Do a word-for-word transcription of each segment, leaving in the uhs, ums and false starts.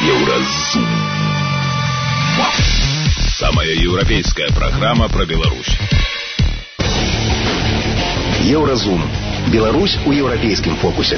Евразум. Самая европейская программа про Беларусь. Евразум. Беларусь у еўрапейскім фокусе.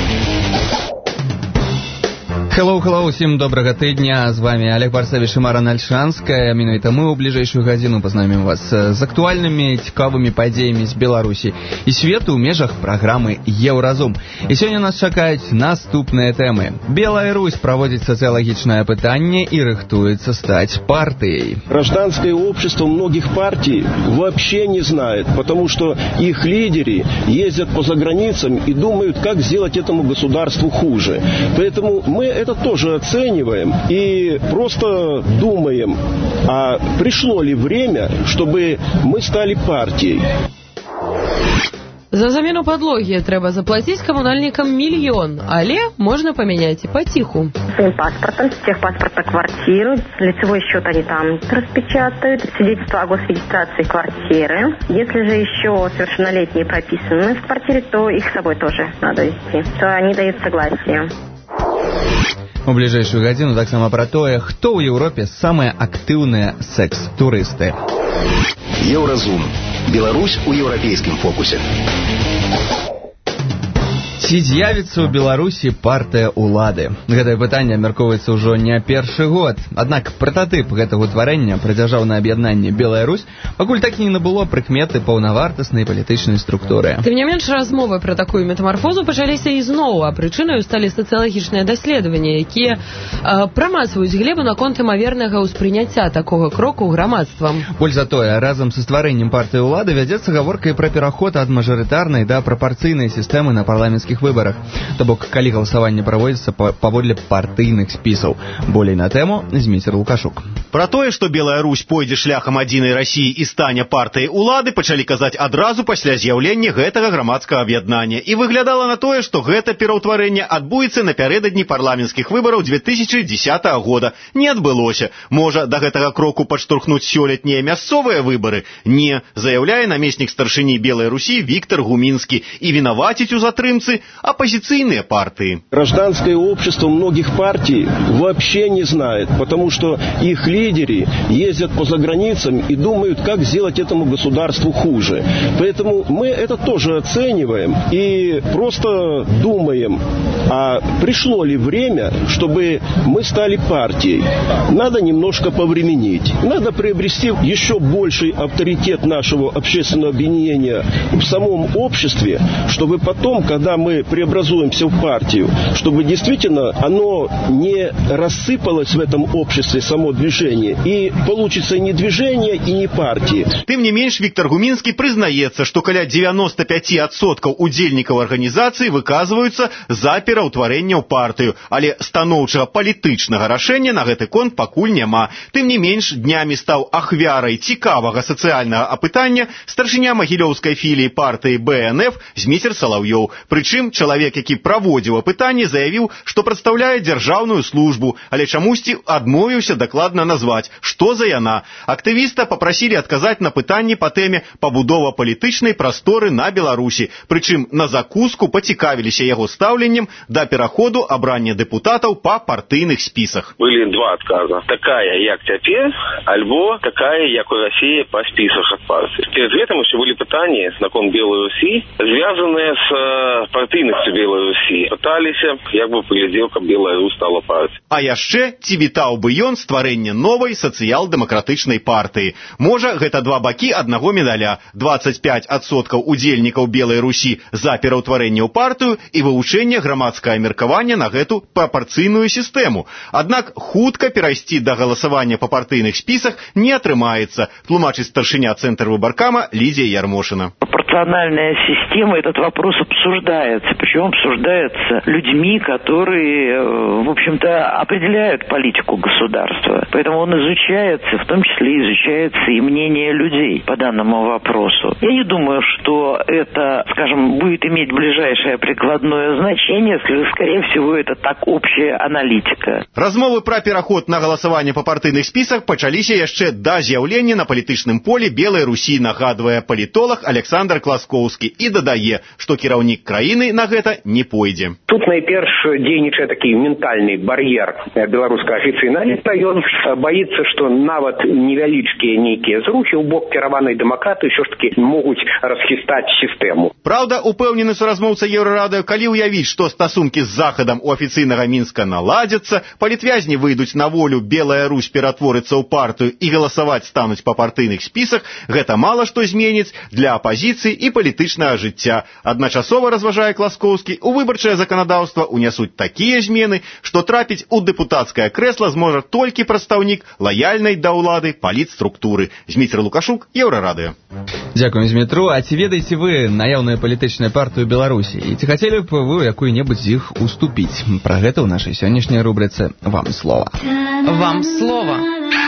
Hello, hello, всем доброго тыдня. З вами Олег Барсавіч і Мара Нальшанская. Менавіта мы ў бліжэйшую гадзіну пазнамім вас з актуальнымі, цікавымі падзеямі з Беларусі і свету ў межах праграмы Еўразум. І сёння нас чакаюць наступныя тэмы. Белая Русь праводзіць сацыялагічнае пытанне і рыхтуецца стаць партыяй. Гражданское общество многих партий вообще не знает, потому что их лидеры ездят по заграницам и думают, как сделать этому государству хуже. Поэтому мы это тоже оцениваем и просто думаем, а пришло ли время, чтобы мы стали партией. За замену подлоги трэба заплатить коммунальникам миллион, але можно поменять и потиху. Своим паспортом, техпаспорт на квартиру, лицевой счет они там распечатают, свидетельство о госрегистрации квартиры. Если же еще совершеннолетние прописаны в квартире, то их с собой тоже надо вести, то они дают согласие. У бліжэйшую гадзіну таксама пра тое, хто ў Еўропе самыя актыўныя секс-турысты. Еўразум. Беларусь у еўрапейскім фокусе. Ці з'явіцца ў Беларусі партыя ўлады? Гэтае пытанне абмяркоўваецца ўжо не першы год. Аднак прататып гэтага ўтварэння пра дзяржаўнае аб'яднанне Белая Русь пакуль так і не набыло прыкметы паўнавартаснай палітычнай структуры. Тым не менш, размовы пра такую метамарфозу пачаліся ізноў, а прычынаю сталі сацыялагічныя даследаванні, якія э, прамацваюць глебу наконт імавернага ўспрыняцця такога кроку грамадствам. Больш за тое, разам са стварэннем партыі ўлады вядзецца гаворка і пра пераход ад мажарытарнай да прапарцыйнай сістэмы на парламенцкіх выборах, то бок калі галасаванне праводзіцца паводле партыйных спісаў. Болей на тэму Зміцер Лукашук. Пра тое, што Белая Русь пойдзе шляхам адзінай Расіі і стане партыяй улады, пачалі казаць адразу пасля з'яўлення гэтага грамадскага аб'яднання. І выглядала на тое, што гэта пераўтварэнне адбудзецца напярэдадні парламенцкіх выбараў две тысячы дзесятага года. Не адбылося. Можа, да гэтага кроку падштурхнуць сёлетнія мясцовыя выбары? Не, заяўляе намеснік старшыні Белай Русі Віктор Гумінскі, і вінаваціць у затрымцы оппозиционные партии. Гражданское общество многих партий вообще не знает, потому что их лидеры ездят по заграницам и думают, как сделать этому государству хуже. Поэтому мы это тоже оцениваем и просто думаем, а пришло ли время, чтобы мы стали партией. Надо немножко повременить. Надо приобрести еще больший авторитет нашего общественного объединения в самом обществе, чтобы потом, когда мы преобразуемся в партию, чтобы действительно оно не рассыпалось в этом обществе, само движение, и получится не движение, и не партии. Тым не менш, Віктор Гумінскі прызнаецца, што каля девяносто пять процентов удзельнікаў арганізацыі выказваюцца за пераўтварэнне ў партыю, але станоўчага палітычнага рашэння на гэты конт пакуль няма. Тым не менш, днямі стаў ахвярай цікавага сацыяльнага апытання старшыня магілёўскай філіі партыі бэ эн эф Зміцер Салаўёў. Прычым, чалавек, які праводзіў апытанне, заявіў, што прадстаўляе дзяржаўную службу, але чамусьці адмовіўся дакладна назваць, што за яна. Актывіста папрасілі адказаць на пытанні па тэме пабудова палітычнай прасторы на Беларусі. Прычым на закуску пацікавіліся яго стаўленнем да пераходу абрання дэпутатаў па партыйных спісах. Былі два адказа. Такая, як цяпер, альбо такая, як у Расіі па спісах ад партыі. Перед гэтым яшчэ былі пытанні наконт Белой Русі, звязаныя з партыйнасцю Белой Русі. Пыталіся, як бы паглядзеў, каб Белая Русь стала партыяй. А яшчэ, ці вітаў бы ён стварэнне новай сацыял-дэмакратычнай партыі. Можа, гэта два бакі аднаго медаля. двадцать пять процентов удзельнікаў Белай Русі за пераўтварэнне ў партыю і вывучэнне грамадскага меркавання на гэту прапарцыйную сістэму. Аднак хутка перайсці да галасавання па партыйных спісах не атрымаецца, тлумачыць старшыня Цэнтр выбаркама Лидия Ярмошина. Пропорциональная система, этот вопрос обсуждается. Причем обсуждается людьми, которые, в общем-то, определяют политику государства. Поэтому он изучается, в том числе изучается и мнение людей по данному вопросу. Я не думаю, что это, скажем, будет иметь ближайшее прикладное значение, скорее всего, это так общая аналитика. Размовы про пераход на голосование по партийных списках пачаліся яшчэ да з'яўлення на палітычным полі Белай Русі, нагадвае палітолог Александр Класкоўскі і дадае, што кіраўнік краіны на гэта не пойдзе. Тут найперш дзейнічае такі ментальны бар'ер беларускага афіцыйнага эліта. Ён баіцца, што нават невялічкія нейкія зрухі ў бок кіраванай дэмакраты ўсё ж такі могуць расхістаць сістэму. Праўда, упэўнены суразмоўца Еўрарадыё, калі ўявіць, што стасункі з Захадам у афіцыйнага Мінска наладзяцца, палітвязні выйдуць на волю, Белая Русь ператворыцца ў партыю і галасаваць стануць па партыйных спісах, гэта мала што зменіць для апазіцыі і палітычнага жыцця. Адначасова, разважае Класкоўскі, у выбарчае заканадаўства унясуць такія змены, што трапіць у дэпутацкае крэсла зможа толькі прадстаўнік лаяльнай да ўлады палітструктуры. Зміцер Лукашук, Еўрарадыё. Дзякуем, Змітру. А ці ведаеце вы наяўную палітычную партыю Беларусі? І ці хацелі б вы якую-небудзь з іх уступіць? Пра гэта ў нашай сённяшняй рубрыцы «Вам слова». Вам слова.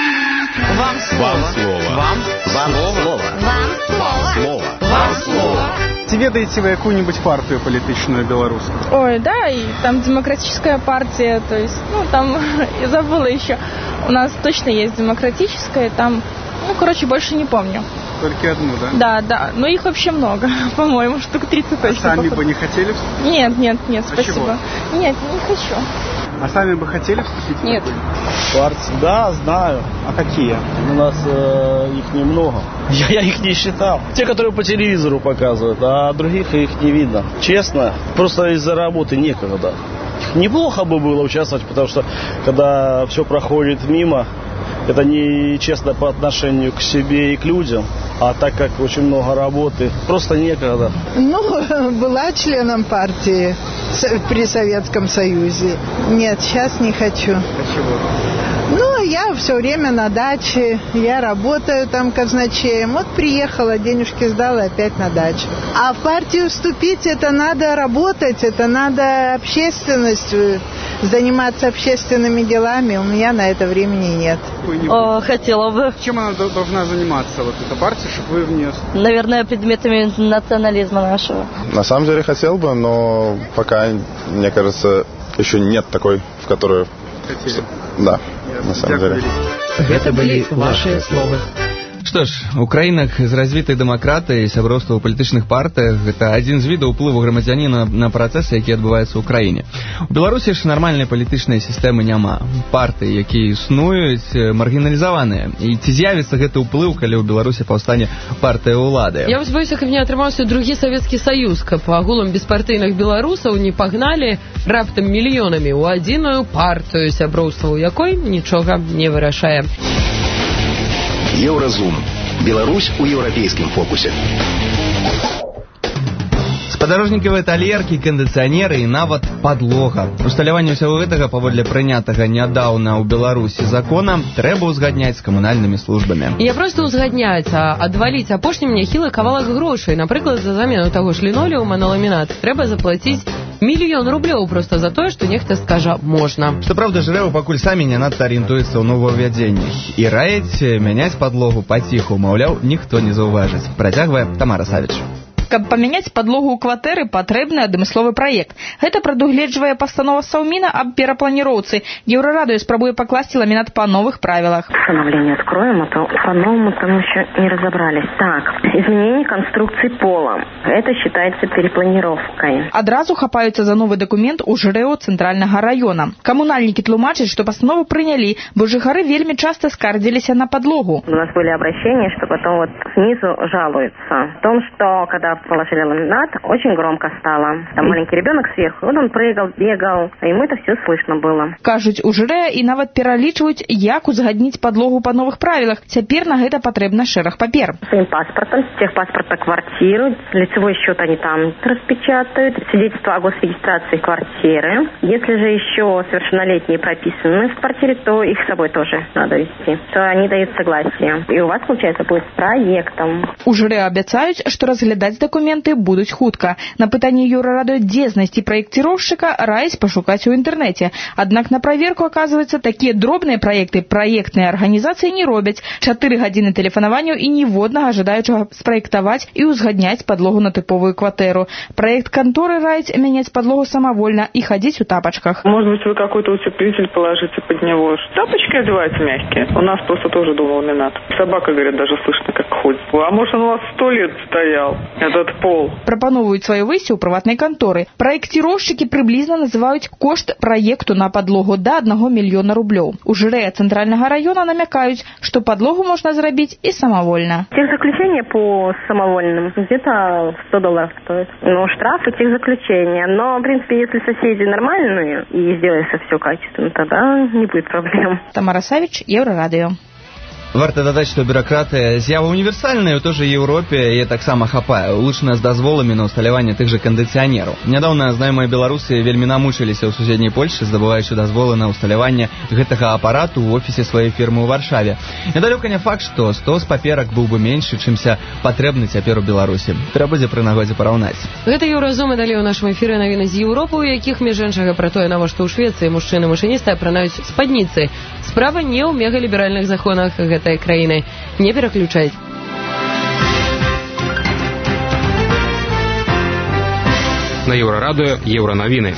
Вам слова. Вам слова. Вам Вам слово. Вам слова. Вам слово. Ці ведаеце вы якую-нибудь партию политичную белорусскую? Ой, да, и там демократическая партия, то есть, ну, там, я забыла еще, у нас точно есть демократическая, там, ну, короче, больше не помню. Только одну, да? Да, да, но их вообще много, по-моему, штук тридцать точно. А сами бы не хотели вступить? Нет, нет, нет, а спасибо. Чего? Нет, не хочу. А сами бы хотели вступить? Нет. Партии, да, знаю. А какие? У нас э, их немного. Я, я их не считал. Те, которые по телевизору показывают, а других их не видно. Честно, просто из-за работы некогда. Неплохо бы было участвовать, потому что когда все проходит мимо, это нечестно по отношению к себе и к людям. А так как очень много работы, просто некогда. Ну, была членом партии при Советском Союзе. Нет, сейчас не хочу. Почему? Ну, я все время на даче, я работаю там казначеем. Вот приехала, денежки сдала, опять на дачу. А в партию вступить, это надо работать, это надо общественностью, заниматься общественными делами. У меня на это времени нет. О, хотела бы. Чем она должна заниматься, вот эта партия, чтобы вы в нее... Наверное, предметами национализма нашего. На самом деле хотел бы, но пока, мне кажется, еще нет такой, в которую... Хотели? Да, на самом деле. Это были ваши слова. Што ж, у краінах з развітай дэмакратыяй і сяброўства ў палітычных партыях гэта адзін з відаў уплыву грамадзяніна на працэсы, які адбываюцца ў краіне. У Беларусі ж нармальнай палітычнай сістэмы няма. Партыі, якія існуюць, маргіналізаваныя. І ці з'явіцца гэты ўплыў, калі ў Беларусі паўстане партыя ўлады? Я вось боюся, каб не атрымаўся другі Савецкі Саюз, каб агулам беспартыйных беларусаў не пагналі раптам мільёнамі ў адзіную партыю, сяброўства ў якой нічога не вырашае. Еўразум. Беларусь у еўрапейскім фокусе. Спадарожнікавыя талеркі, кандыцыянеры і нават падлога. Усталяванне ўсяго гэтага паводле прынятага нядаўна ў Беларусі закона трэба ўзгадняць з камунальнымі службамі. Не проста ўзгадняць, а адваліць апошнім няхілы кавалак грошай. Напрыклад, за замену таго ж лінолеума на ламінат трэба заплаціць мільён рублёў проста за тое, што нехта скажа «можна». Што праўда, жрэў пакуль самі не надта арыентуецца ў новаўвядзеннях. І раіць мяняць падлогу паціху, маўляў, ніхто не заўважыць. Працягвае Тамара Савіч. Каб памяняць падлогу ў кватэры, патрэбны адмысловы праект. Гэта прадугледжвае пастанова Саўміна аб перапланіроўцы. Еўрарадыё спрабуе пакласці ламінат па новых правилах. Постановление откроем, а то по-новому там еще не разобрались. Так, изменение конструкции пола. Это считается перепланировкой. Адразу хапаюцца за новы дакумент у ЖРЭО цэнтральнага раёна. Камунальнікі тлумачаць, што пастанову прынялі, бо жыхары вельмі часта скардзіліся на падлогу. У нас были обращения, что потом вот снизу жалуются. В том, что когда положили ламинат, очень громко стало. Там маленький ребенок сверху, вот он прыгал, бегал, и ему это все слышно было. Кажуць, у ЖРЭ і нават пералічваюць, як узгадніць падлогу па новых правилах. Цяпер на гэта патрэбна шэраг папер. Своим паспортом, техпаспорта квартиру, лицевой счет они там распечатают, свидетельство о госрегистрации квартиры. Если же еще совершеннолетние прописаны в квартире, то их с собой тоже надо вести. То они дают согласие. И у вас, получается, будет с проектом. У ЖРЭ абяцаюць, што разглядаць документы будуць хутка. На пытанне Еўрарадыё, дзе знайсці праекціроўшчыка, раяць пашукаць у інтэрнэце. Аднак на праверку, аказваецца, такія дробныя праекты праектныя арганізацыі не робяць. Чатыры гадзіны тэлефанаванню і ніводнага жадаючага спраектаваць і ўзгадняць падлогу на тыповую кватэру. Праект канторы раяць мяняць падлогу самавольна і хадзіць у тапачках. Может быть, вы какой-то утеплитель положите под него. Тапочки одеваются мягкие. У нас просто тоже дома ламинат. Собака, говорят, даже слышно, как ходит. А может, он у вас сто лет стоял? Это тот пол. Прапаноўваюць сваё выйсце ў прыватнай канторы. Праекціроўшчыкі прыблізна называюць кошт праекту на падлогу да аднаго мільёна рублёў. У жырэ цэнтральнага раёна намякаюць, што падлогу можна зрабіць і самавольна. Техзаключение по самовольным где-то сто долларов стоит. Ну, штрафы техзаключения. Но, в принципе, если соседи нормальные и сделается все качественно, тогда не будет проблем. Тамара Савіч, Еўрарадыё. Варта дадаць, што бюракратыя з'ява універсальная ў той жа Еўропе і таксама хапае, улучшана з дазволамі на ўсталяванне тых жа кандыцыянераў. Нядаўна знаёмыя беларусы вельмі намучыліся ў суседняй Польшчы, здабываючы дазволы на ўсталяванне гэтага апарату ў офісе сваёй фірмы ў Варшаве. Недалёка не факт, што стос паперак быў бы меншы, чымся патрэбны цяпер у Беларусі. Трэба будзе пры нагодзе параўнаць. Гэта Еўразум, і далей у нашым эфіры навіны з Еўропы, у якіх, між іншага, пра тое, навошта ў Швецыі мужчыны-машыністы апранаюць спадніцы. Справа не ў мегаліберальных законах гэтай краіны. Не пераключаць. На Еўрарадыё Еўранавіны.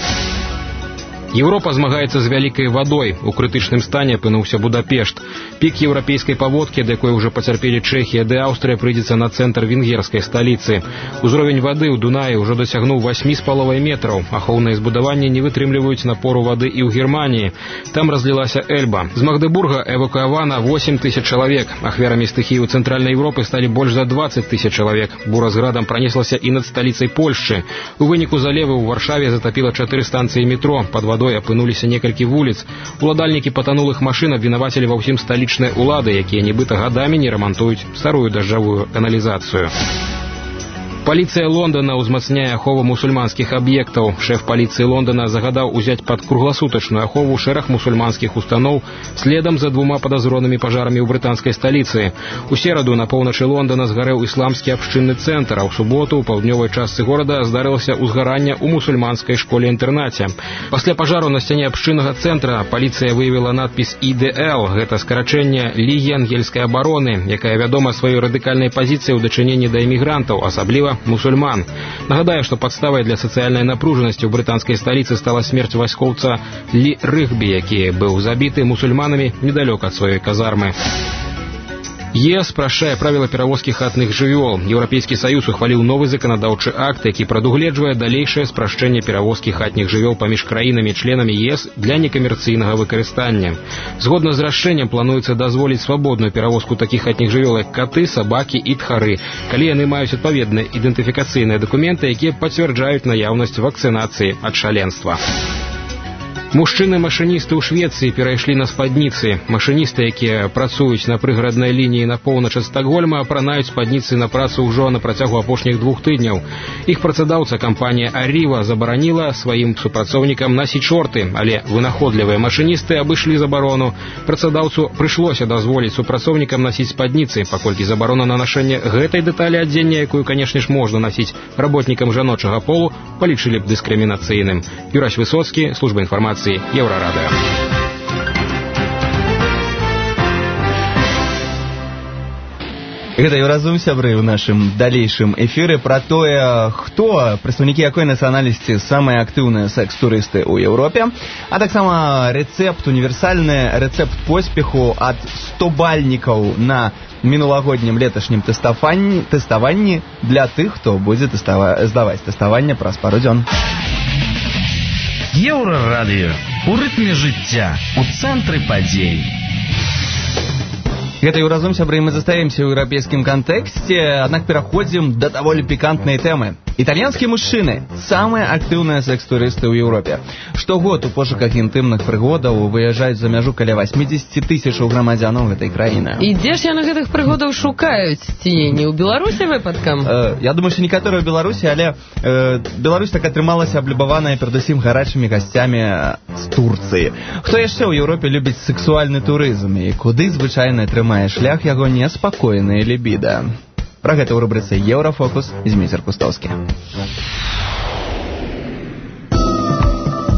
Еўропа змагаецца з вялікай вадой. У крытычным стане апынуўся Будапешт. Пік еўрапейскай паводкі, да якой уже пацярпелі Чэхія ды Аўстрыя, прыйдзецца на цэнтр венгерскай сталіцы. Узровень вады ў Дунаі ўжо дасягнуў восьмі з паловай метраў. Ахоўныя збудаванні не вытрымліваюць напору вады і ў Германіі. Там разлілася Эльба. З Магдебурга эвакуавана восемь тысяч чалавек. Ахвярамі стыхіі ў цэнтральнай Еўропы сталі больш за дваццаць тысяч чалавек. Бура з градам пранеслася і над сталіцай Польшчы. У выніку залевы ў Варшаве затапіла чатыры станцыі метро. Пад водой апынуліся некалькі вуліц. Уладальнікі патанулых машын абвінавацілі ва ўсім сталічныя улады, якія нібыта гадамі не рамантуюць старую дажджавую каналізацыю. Паліцыя Лондона ўзмацняе ахову мусульманскіх аб'ектаў. Шэф паліцыі Лондона загадаў узяць пад кругласутачную ахову шэраг мусульманскіх устаноў следам за двума падазронымі пажарамі ў брытанскай сталіцы. У сераду на поўначы Лондона згарэў ісламскі абшчынны цэнтр, а ў суботу ў паўднёвай частцы горада здарылася ўзгаранне ў мусульманскай школе-інтэрнаце. Пасля пажару на сцяне абшчыннага цэнтра паліцыя выявіла надпіс І Д Л. Гэта скарачэнне Лігі ангельскай абароны, якая вядома сваёй радыкальнай пазіцыяй у дачыненні да эмігрантаў, асабліва мусульман. Нагадаю, што падставай для сацыяльнай напружанасці ў брытанскай сталіцы стала смерць вайскоўца Лі Рыгбі, які быў забіты мусульманамі недалёка ад сваёй казармы. ЕС спрашчае правіла перавозкі хатных жывёл. Еўрапейскі саюз ухваліў новы заканадаўчы акт, які прадугледжвае далейшае спрашчэнне перавозкі хатніх жывёл паміж краінамі-членамі ЕС для некамерцыйнага выкарыстання. Згодна з рашэннем плануецца дазволіць свабодную перавозку такіх хатніх жывёл, як каты, сабакі і тхары, калі яны маюць адпаведныя ідэнтыфікацыйныя дакументы, якія пацвярджаюць наяўнасць вакцынацыі ад шаленства. Мужчыны-машыністы ў Швецыі перайшлі на спадніцы. Машыністы, якія працуюць на прыгараднай лініі на поўнач ад Стакгольма, апранаюць спадніцы на працу ўжо на працягу апошніх двух тыдняў. Іх працадаўца, кампанія Аріва, забараніла сваім супрацоўнікам насіць шорты, але вынаходлівыя машыністы абышлі забарону. Працадаўцу прыйшлося дазволіць супрацоўнікам насіць спадніцы, паколькі забарона на нашэнне гэтай дэталі адзення, якую, канешне ж, можна насіць работнікам жаночага полу, палічылі б дыскрымінацыйным. Юрась Высоцкі, служба інфармацыі Еўрарадыё. Гэта Еўразум, сябры, ў нашым далейшым эфіры пра тое, хто, прадстаўнікі якой нацыянальнасці самыя актыўныя секс-турысты ў Еўропе, а таксама рэцэпт, універсальны рэцэпт поспеху ад стобальнікаў на мінулагоднім леташнім тэставанні, тэставанні для тых, хто будзе тэстава, здаваць тэставанне праз пару дзён. Еўрарадыё. У рытме жыцця, у цэнтры падзей. Гэта Еўразум, сябры, мы застаемся ў еўрапейскім кантэксце, аднак пераходзім да даволі пікантнай тэмы. Італьянскія мужчыны – самыя актыўныя секс-турысты ў Еўропе. Штогод у пошуках інтымных прыгодаў выязджаюць за мяжу каля восемьдесят тысяч грамадзянаў гэтай краіны. І дзе ж яны гэтых прыгодаў шукаюць? Ці не ў Беларусі выпадкам? Э, я думаю, што некаторыя ў Беларусі, але э, Беларусь так атрымалася аблюбаваная перадусім гарачымі гасцямі з Турцыі. Хто яшчэ ў Еўропе любіць сексуальны турызм і куды звычайна трымае шлях яго неспакойная лібіда? Пра гэта ў рубрыцы «Еўрафокус» Зміцер Кустовскі.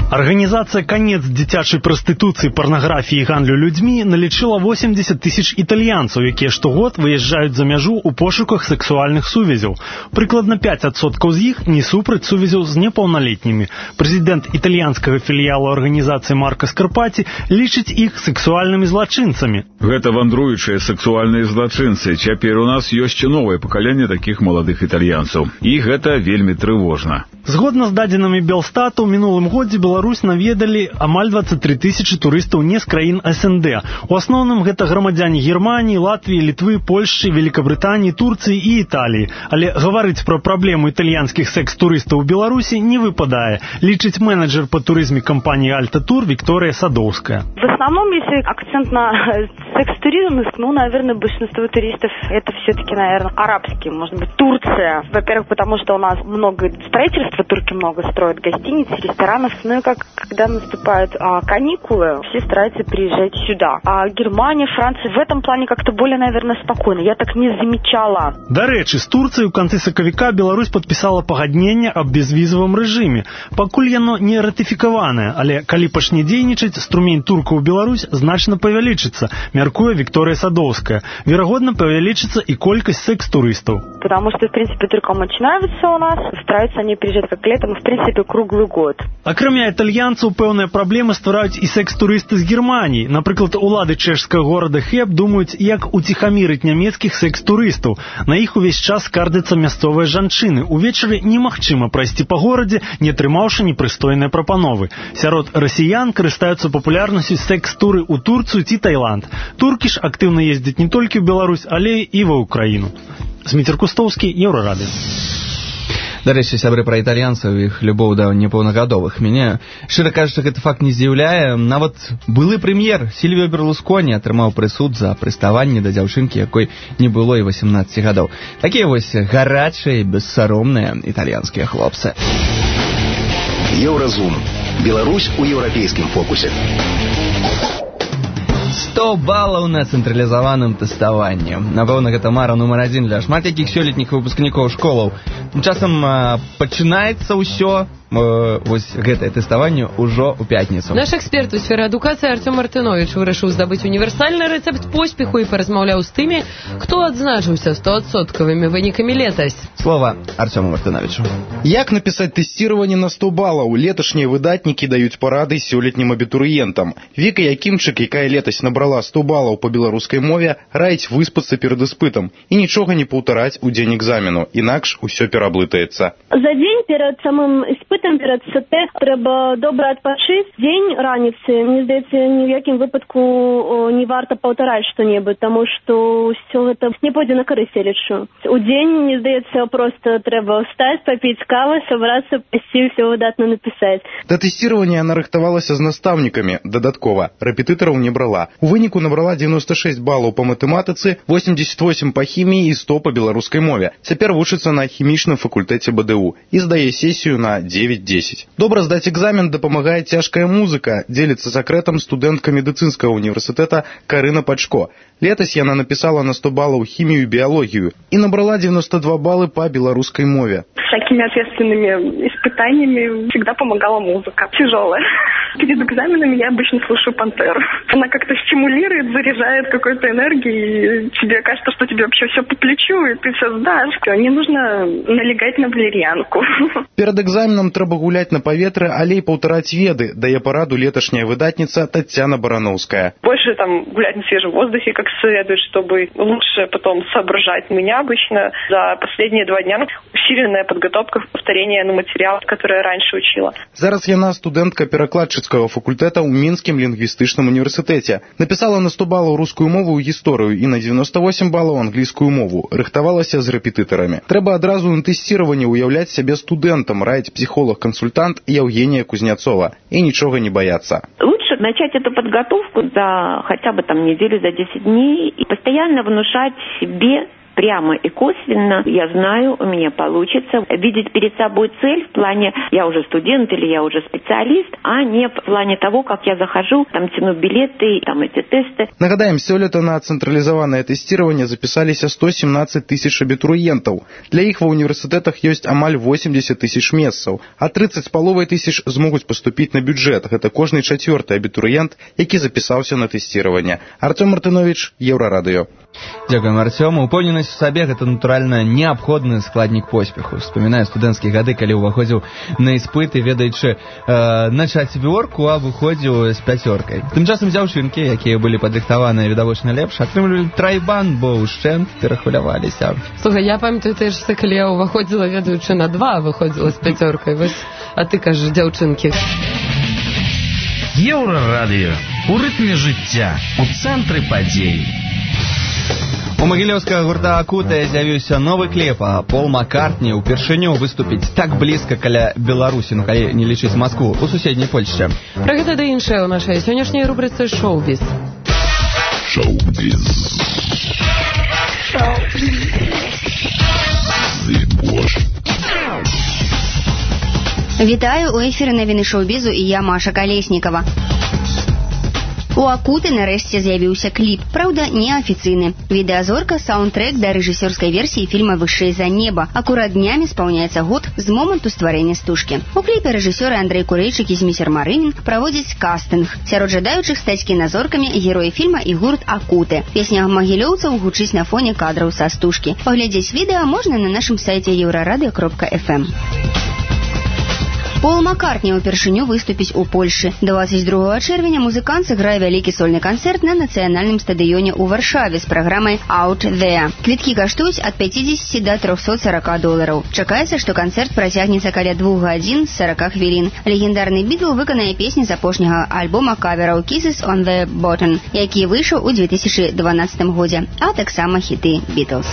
Организация «Конец дзіцячай прастытуцыі, парнаграфіі і гандлю людзьмі» налічыла восемьдесят тысяч італьянцаў, якія штогод выязджаюць за мяжу ў пошуках сексуальных сувязяў. Прыкладна пять адсоткаў з іх не супраць сувязяў з непаўналетнімі. Прэзідэнт італьянскага філіялу арганізацыі Марка Скарпаці лічыць іх сексуальнымі злачынцамі. Гэта вандруючыя сексуальныя злачынцы. Цяпер у нас ёсць новае пакаленне такіх маладых італьянцаў. І гэта вельмі трывожна. Згодна з дадзенымі Белстату, ў мінулым годзе Беларусь наведалі амаль двадцать три тысячы турыстаў не з краін эс эн дэ. У асноўным гэта грамадзяне Германіі, Латвіі, Літвы, Польшчы, Великабрытаніі, Турцыі і Італіі. Але гаварыць пра праблему італьянскіх секс-турыстаў у Беларусі не выпадае, лічыць менеджер по турызме кампаніі «Альта Тур» Виктория Садовская. В основном, если акцент на секс-туризм, ну, наверное, большинство туристов это все-таки, наверное, арабские, может быть, Турция. Во-первых, потому что у нас много строительства, турки много строят гостиниц, ресторанов. Ну и как, когда наступают а, каникулы, все стараются приезжать сюда. А Германия, Франция в этом плане как-то более, наверное, спокойно. Я так не замечала. До речі, з Турцыяй у канцы сакавіка Беларусь падпісала пагадненне аб безвізавым рэжыме. Пакуль яно не ратыфікаванае, але калі пачне дзейнічаць, струмень туркаў у Беларусь значна павялічыцца, мяркуе Виктория Садовская. Верагодна, павялічыцца і колькасць секс-турыстаў. Потому что, в принципе, только начинаются у нас, стараются они приезжать как летом, в принципе, круглый год. Акрамя італьянцаў, пэўныя праблемы ствараюць і секс-турысты з Германіі. Напрыклад, улады чэшскага горада Хеб думаюць, як уціхамірыць нямецкіх секс-турыстаў. На іх увесь час скардзяцца мясцовыя жанчыны. Увечары немагчыма прайсці па горадзе, не атрымаўшы непрыстойныя прапановы. Сярод расіян карыстаюцца папулярнасцю секс-туры ў Турцыю ці Таіланд. Туркі ж актыўна ездзяць не толькі ў Беларусь, але і ва Ўкраіну. Зміцер Кустовскі, Еўрарадыё. Дарэчы, сябры пра італьянцаў, іх любоў да непаўнагадовых. Мяне, шчыра кажучы, гэты факт не здзіўляе. Нават былы прэм'ер Сільвіо Берлусконі атрымаў прысуд за прыставанне да дзяўчынкі, якой не было і восемнадцати гадоў. Такія вось гарачыя, бессаромныя італьянскія хлопцы. Еўразум. Беларусь у еўрапейскім фокусе. сто балаў на цэнтралізаваным тэставанні. Напэўна, гэта мара нумар адзін для шмат якіх сёлетніх выпускнікоў школаў. Часам а, пачынаецца ўсё, а, вось гэтае тэставанне ўжо ў пятніцу. Наш эксперт у сферы адукацыі Артём Мартынович вырашыў здабыць універсальны рэцэпт поспеху і паразмаўляў з тымі, хто адзначыўся стоадсоткавымі вынікамі летась. Слова Артёму Мартыновичу. Як напісаць тэсціраванне на сто балаў? Леташнія выдатнікі даюць парады сёлетнім абітурыентам. Віка Якімчык, якая летась набрала сто балаў па беларускай мове, раіць выспацца перад іспытам і нічога не паўтараць у дзень экзамену, інакш усё пераблытаецца. За дзень перад самым іспытам, перад эс тэ, трэба добра адпачыць. Дзень раніцы, мне здаецца, ні ў якім выпадку не варта паўтараць што-небудзь, таму што ўсё гэта не пойдзе на карысць, я лічу. У дзень, мне здаецца, проста трэба встаць, папіць кавы, сабрацца, пасці, ўсё выдатна напісаць. Да тэсціравання нарыхтавалася з настаўнікамі, дадаткова, рэпетытараў не брала. У выніку набрала девяносто шесть балаў па матэматыцы, восемьдесят восемь па хіміі і сто па беларускай мове. Цяпер вучыцца на хімічным факультэце бэ дэ у і здае сесію на девять десять. Добра здаць экзамен дапамагае цяжкая музыка, дзеліцца сакрэтам студэнтка медыцынскага універсітэта Карына Пачко. Летась яна напісала на сто балаў хімію і біялогію і набрала девяносто два балы па беларускай мове. С такими ответственными испытаниями всегда помогала музыка. Тяжелая. Перед экзаменами я обычно слушаю «Пантеру». Она как-то стимулирует, заряжает какой-то энергией, и тебе кажется, что тебе вообще все по плечу, и ты все сдашь. Не нужно налегать на валерьянку. Перед экзаменом трэба гуляць на паветры, але і паўтараць веды, дае параду леташняя выдатніца Татьяна Барановская. Больше там гулять на свежем воздухе как следует, чтобы лучше потом соображать. У меня обычно за последние два дня усиленная подготовка, повторение на материал, который я раньше учила. Зараз яна студэнтка перакладчыцкага факультэта ў Мінскім лінгвістычным універсітэце. Напісала на сто балаў рускую мову і гісторыю і на девяносто восемь балаў англійскую мову. Рыхтавалася з рэпетытарамі. Трэба адразу на тэсціраванні уяўляць сябе студэнтам, раіць псіхолог-кансультант Евгения Кузнецова. И ничего не бояться. Лучше начать эту подготовку за хотя бы там неделю, за десять дней и постоянно внушать себе прямо и косвенно, я знаю, у меня получится видеть перед собой цель в плане «я уже студент» или «я уже специалист», а не в плане того, как я захожу, там тяну билеты, там эти тесты. Нагадаем, сёлета на цэнтралізаванае тэсціраванне запісаліся сто семнадцать тысяч абітурыентаў. Для іх ва універсітэтах ёсць амаль восемьдесят тысяч месцаў, а тридцать з паловай тысяч змогуць паступіць на бюджэт. Гэта кожны чацвёрты абітурыент, які запісаўся на тэсціраванне. Артём Мартынович, Еўрарадыё. Дзякуем, Артём. Упэўненасць у сабе гэта натуральна неабходны складнік поспеху. Вспамінаю студэнцкія гады, калі ўваходзіў на іспыты, ведаючы э, на чацвёрку, а выходзіў з пяцёркай. Тым часам дзяўчынкі, якія былі падрыхтаваныя відавочна лепш, атрымлівалі трайбан, бо ўшчэнт перахваляваліся. Слухай, я памятаю тыя ж, калі я ўваходзіла, ведаючы на два, выходзіла з пяцёркай. Вось, а ты кажаш, дзяўчынкі. Еўрарадыё. У рытме жыцця, у цэнтры падзей. У магілёўскага гурта «Акута» з'явіўся новы кліп, а Пол Маккартні ўпершыню выступіць так блізка каля Беларусі, ну калі не лічыць Маскву, у суседняй Польшчы. Пра гэта да іншае ў нашай сённяшняй рубрыцы «Шоу-біз». Шоу-біз. Вітаю, у эфіры навіны шоу-бізу і я, Маша Калеснікава. У «Акуты» нарэшце з'явіўся кліп, праўда, неафіцыйны. Відэазорка – саундтрэк да рэжысёрскай версіі фільма «Вышэй за неба». Акурат днямі спаўняецца год з моманту стварэння стужкі. У кліпе рэжысёры Андрэй Курэйчык і Змісер Марынін праводзяць кастынг. Сярод жадаючых стаць кіназоркамі героі фільма і гурт «Акуты». Песня магілёўцаў гучыць на фоне кадраў са стужкі. Паглядзець відэа можна на нашым сайце еўрарадыё кропка эф эм. Пол Маккартні ўпершыню выступіць у Польшы. двадцать другого чэрвеня музыкант сыграе вялікі сольны канцэрт на нацыянальным стадыёне ў Варшаве з праграмай «Out There». Квіткі каштуюць ад пятидесяти до трёхсот сорока долараў. Чакаецца, што канцэрт працягнецца каля двух гадзін з сорока хвілін. Легендарны Бітл выканае песні з апошняга альбома кавераў «Kisses on the Bottom», які выйшаў у две тысячи дванадцатым годзе, а таксама хіты «Бітлз».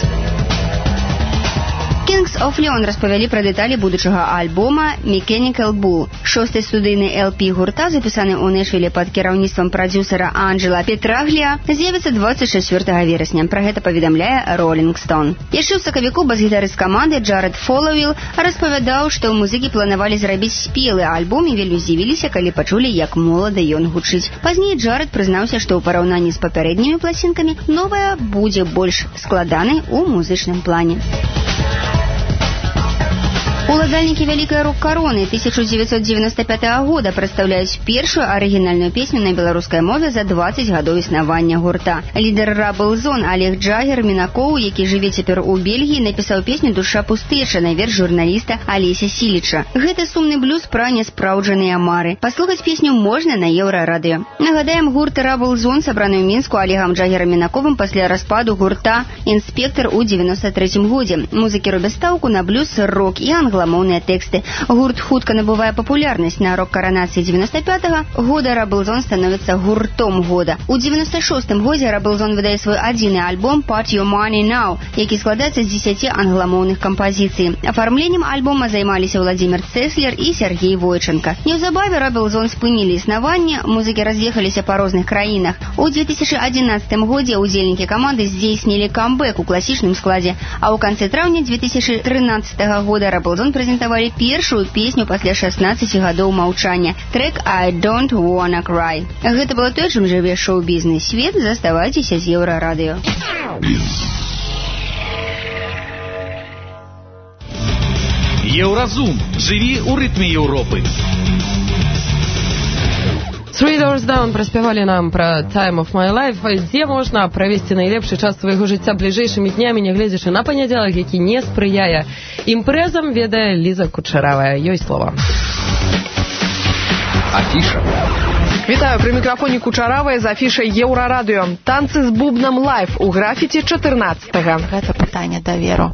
Kings of Leon распавялі пра дэталі будучага альбома Mechanical Bull. Шосты студыйны эл пі гурта, запісаны ў Нэшвіле пад кіраўніцтвам прадзюсара Анджела Петраглія, з'явіцца двадцать чацвёртага верасня. Пра гэта паведамляе Rolling Stone. Яшчэ ў сакавіку бас-гітарыст каманды Джаред Фоллауэлл распавядаў, што музыкі планавалі зрабіць спелы альбом і вельмі здзівіліся, калі пачулі, як молада ён гучыць. Пазней Джаред прызнаўся, што ў параўнанні з папярэднімі пласцінкамі новая будзе больш складанай у музычным плане. Уладальнікі вялікай рок-кароны тысяча девятьсот девяносто пятого года прадстаўляюць першую арыгінальную песню на беларускай мове за двадцать гадоў існавання гурта. Лідар Рабл Зон Олег Джагер Мінакоў, які жыве цяпер у Бельгіі, напісаў песню «Душа пустэча» на верш журналіста Алеся Сіліча. Гэта сумны блюз пра няспраўджаныя мары. Паслухаць песню можна на Еўрарадыё. Нагадаем, гурт Рабл Зон сабраны ў Мінску Олегам Джагерам Мінаковым пасля распаду гурта «Інспектар» у девяносто третьем годзе. Музыкі робяць стаўку на блюз, рок і англамоўныя тэксты. Гурт хутка набывае папулярнасць. На рок-каранацыі девяносто пятого года Рабл Зон становіцца гуртом года. У девяносто шостым годзе Рабл Зон выдае свой адзіны альбом «Put Your Money Now», які складаецца з десяти англамоўных кампазіцый. Афармленнем альбома займаліся Владимир Цеслер і Сергей Войченко. Неўзабаве Рабл Зон спынілі існаванне, музыкі раз'ехаліся па розных краінах. У две тысячи одиннадцатым годзе удзельнікі каманды здзейснілі камбэк у класічным складзе, а ў канцы траўня две тысячи тринадцатого года Рабл Зон прэзентавалі першую песню пасля шестнадцати гадоў маўчання. Трэк «I Don't Wanna Cry». Гэта было тое, чым жыве шоу-бізнес свет. Заставайцеся з Еўрарадыё. Еўразум. Жыві ў рытме Еўропы. Three Doors Down праспявалі нам пра Time of My Life, дзе можна правесці найлепшы час свайго жыцця бліжэйшымі днямі, нягледзячы на панядзелак, які не спрыяе імпрэзам, ведае Ліза Кучаравая. Ёй слова. Афіша. Вітаю, пры мікрафоне Кучаравая з афішай Еўрарадыё. Танцы з бубнам лайф у графіці чатырнаццатага. Гэта пытанне даверу.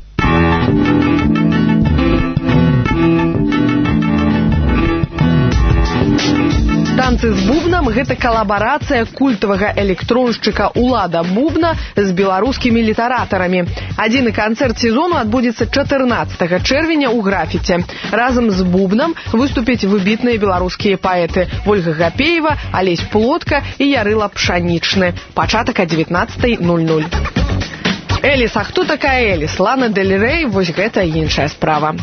Танцы з бубнам – гэта калабарацыя культавага электроншчыка Улада Бубна з беларускімі літаратарамі. Адзіны канцэрт сезону адбудзецца чатырнаццатага чэрвеня ў графіце. Разам з бубнам выступяць выбітныя беларускія паэты Вольга Гапеева, Алесь Плотка і Ярыла Пшанічны. Пачатак о девятнадцатой ноль ноль. Эліс, а хто такая Эліс? Лана Дель Рей, вось гэта іншая справа.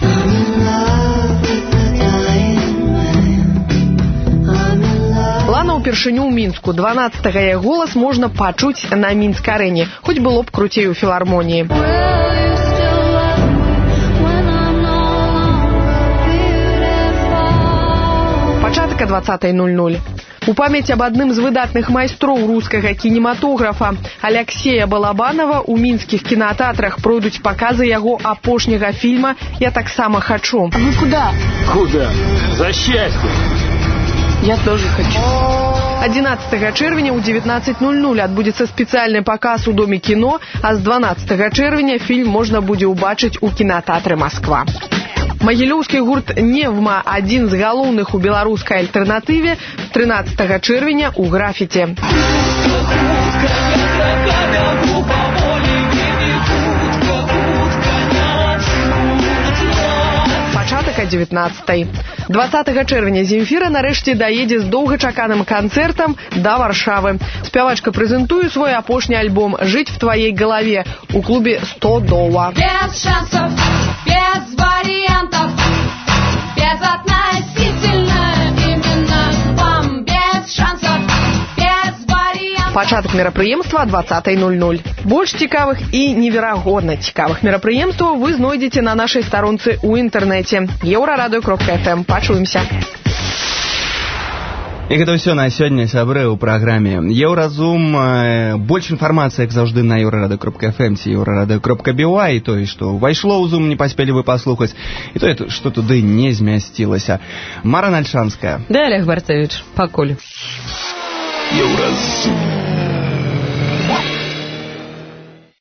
Лана ўпершыню ў Мінску. дванаццатага яе голас можна пачуць на Мінск-арэне. Хоць было б круцей у філармоніі. Пачатка двадцатая нуль-нуль. У памяць аб адным з выдатных майстроў рускага кінематографа Алексея Балабанова у мінскіх кінатэатрах пройдуць паказы яго апошняга фільма «Я таксама хачу». А вы куда? Куда? За счастье. Я тоже хочу. адзінаццатага чэрвеня ў дзевятнаццаць нуль-нуль адбудзецца спецыяльны паказ у Доме кіно, а з дванаццатага чэрвеня фільм можна будзе ўбачыць у кінатэатры Масква. Магілёўскі гурт «Невма» – адзін з галоўных у беларускай альтэрнатыве, трынаццатага чэрвеня ў графіце. Пачатак о дзевятнаццатай. дваццатага чэрвеня Земфіра нарэшце даедзе з доўгачаканым канцэртам да Варшавы. Спявачка прэзентуе свой апошні альбом «Жить в твоей голове» у клубе сто долларов. Без шансов, без вариантов, безотносительно именно вам. Без шансов, без вариантов. Пачатак мерапрыемства двадцатая нуль-нуль. Больш цікавых і неверагодна цікавых мерапрыемстваў вы знойдзеце на нашай старонцы ў інтэрнэце еўрарадыё кропка эф эм. Пачуемся. І гэта ўсё на сёння, сябры, ў праграме Еўразум. Больш інфармацыі, як заўжды, на еўрарадыё кропка эф эм ці еўрарадыё кропка би уай, і тое, што ўвайшло ў Зум, не паспелі вы паслухаць, і тое, што туды не змясцілася. Мара Нальшанская. Да, Олег Барцевич, пакуль. Еўразум.